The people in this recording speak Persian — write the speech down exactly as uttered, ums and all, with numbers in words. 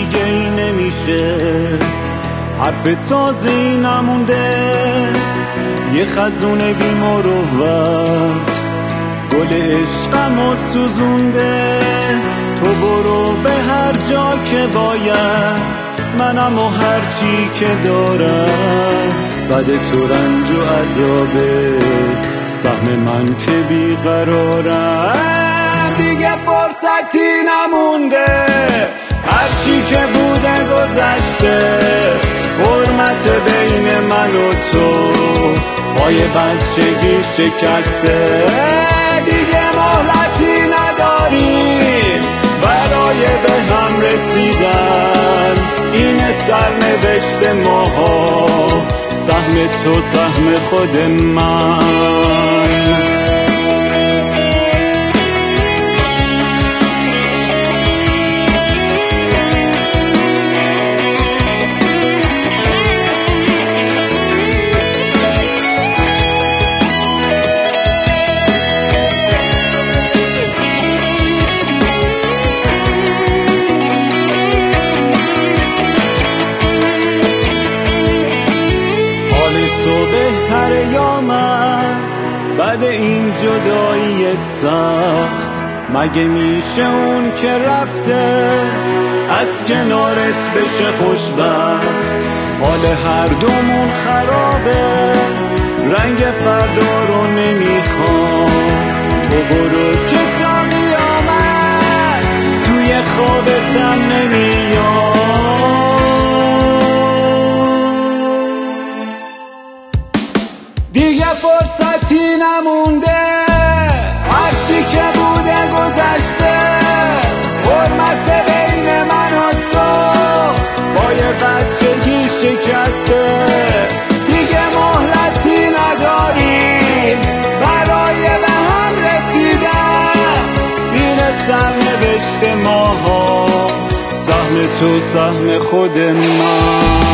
دیگه ای نمیشه، حرف تازه‌ای نمونده، یه خزون بی مروت گل عشقمو سوزونده. تو برو به هر جا که باید، منم و هر چی که دارم، بعد تو رنج و عذابه سهم من که بیقرارم. دیگه فرصتی نمونده، هرچی که بوده گذشته، حرمت بین من و تو پای بچگی شکسته. دیگه مهلتی نداریم برای به هم رسیدن، این سرنوشت ماها، سهم تو سهم خود من. تو بهتره یا من بعد این جدایی سخت؟ مگه میشه اون که رفته از کنارت بشه خوشبخت؟ حال هر دومون خرابه، رنگ فردا رو نمیخوام. تو برو که تا قیامت توی خوابتم نمیاد. دیگه فرصتی نمونده، هرچی که بوده گذشته، حرمت بین من و تو با یه بچگی شکسته. دیگه مهلتی نداریم برای به هم رسیدن، این سرنوشت ماها، سهم تو سهم خود من.